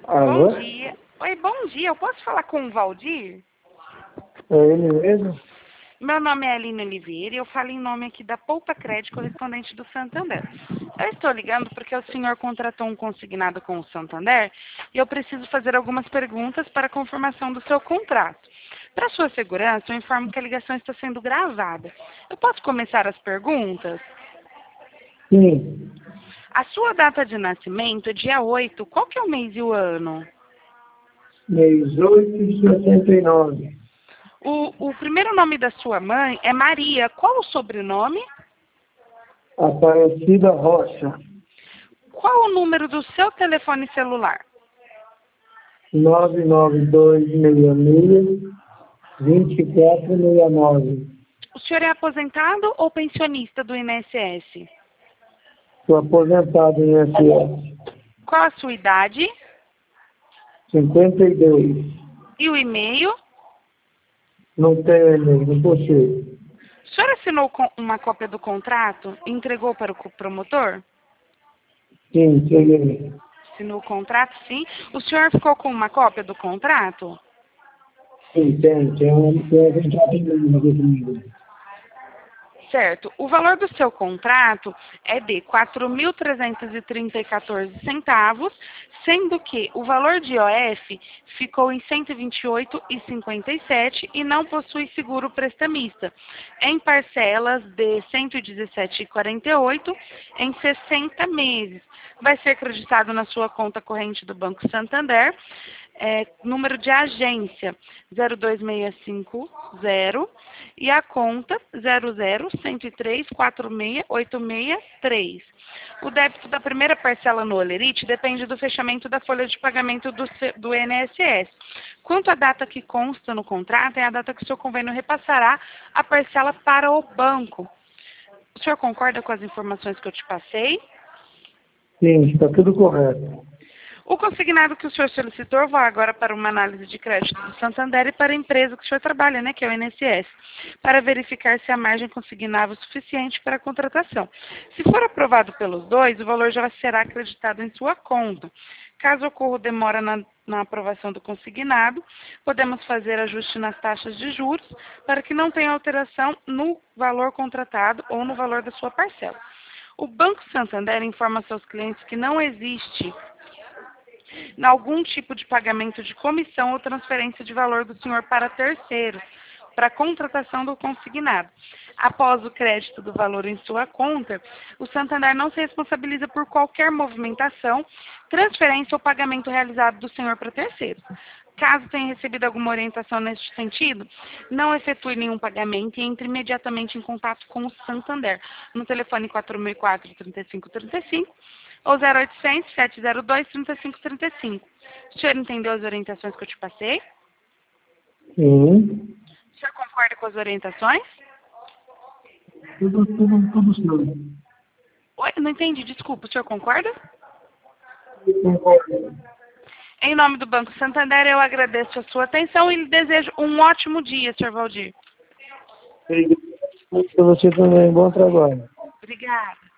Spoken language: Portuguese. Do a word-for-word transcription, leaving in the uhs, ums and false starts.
Alô? Bom dia. Oi, bom dia. Eu posso falar com o Valdir? É ele mesmo? Meu nome é Aline Oliveira e eu falo em nome aqui da Poupa Crédito, correspondente do Santander. Eu estou ligando porque o senhor contratou um consignado com o Santander e eu preciso fazer algumas perguntas para a confirmação do seu contrato. Para sua segurança, eu informo que a ligação está sendo gravada. Eu posso começar as perguntas? Sim. A sua data de nascimento é dia oito. Qual que é o mês e o ano? Mês oito de sessenta e nove. O, o primeiro nome da sua mãe é Maria. Qual o sobrenome? Aparecida Rocha. Qual o número do seu telefone celular? nove nove dois seis seis, dois quatro seis nove. O senhor é aposentado ou pensionista do I N S S? Estou aposentado em S S. Qual a sua idade? cinquenta e dois. E o e-mail? Não tenho e-mail, não possui. O senhor assinou com- uma cópia do contrato e entregou para o co- promotor? Sim, cheguei. Assinou o contrato, sim. O senhor ficou com uma cópia do contrato? Sim, tem. Tem um tem um contrato em mim aqui comigo. Certo. O valor do seu contrato é de quatro mil trezentos e trinta e quatorze centavos, sendo que o valor de I O F ficou em cento e vinte e oito e cinquenta e sete e não possui seguro prestamista, em parcelas de cento e dezessete e quarenta e oito em sessenta meses. Vai ser acreditado na sua conta corrente do Banco Santander, é, número de agência zero dois seis cinco zero e a conta zero zero um zero três quatro seis oito seis três. O débito da primeira parcela no Olerite depende do fechamento da folha de pagamento do, C- do I N S S. Quanto à data que consta no contrato, é a data que o seu convênio repassará a parcela para o banco. O senhor concorda com as informações que eu te passei? Sim, está tudo correto. O consignado que o senhor solicitou vai agora para uma análise de crédito do Santander e para a empresa que o senhor trabalha, né, que é o I N S S, para verificar se a margem consignável é suficiente para a contratação. Se for aprovado pelos dois, o valor já será acreditado em sua conta. Caso ocorra demora na, na aprovação do consignado, podemos fazer ajuste nas taxas de juros para que não tenha alteração no valor contratado ou no valor da sua parcela. O Banco Santander informa seus clientes que não existe em algum tipo de pagamento de comissão ou transferência de valor do senhor para terceiro, para a contratação do consignado. Após o crédito do valor em sua conta, o Santander não se responsabiliza por qualquer movimentação, transferência ou pagamento realizado do senhor para terceiros. Caso tenha recebido alguma orientação neste sentido, não efetue nenhum pagamento e entre imediatamente em contato com o Santander, no telefone quatro mil e quatro, trinta e cinco trinta e cinco, ou zero oitocentos, sete zero dois, trinta e cinco trinta e cinco. O senhor entendeu as orientações que eu te passei? Sim. O senhor concorda com as orientações? Tudo, tudo, tudo sim. Oi, não entendi, desculpa, o senhor concorda? Concordo. Em nome do Banco Santander, eu agradeço a sua atenção e lhe desejo um ótimo dia, senhor Valdir. Obrigado. Para você também. Bom trabalho. Obrigada.